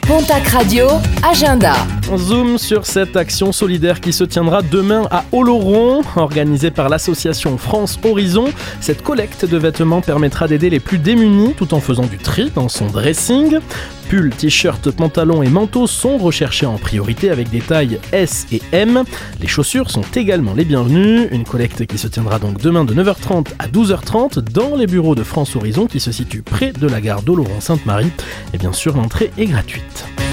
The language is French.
Pontac Radio, agenda. Zoom sur cette action solidaire qui se tiendra demain à Oloron, organisée par l'association France Horizon. Cette collecte de vêtements permettra d'aider les plus démunis tout en faisant du tri dans son dressing. Pulls, t-shirts, pantalons et manteaux sont recherchés en priorité avec des tailles S et M. Les chaussures sont également les bienvenues. Une collecte qui se tiendra donc demain de 9h30 à 12h30 dans les bureaux de France Horizon qui se situent près de la gare d'Oloron-Sainte-Marie. Et bien sûr, l'entrée est gratuite.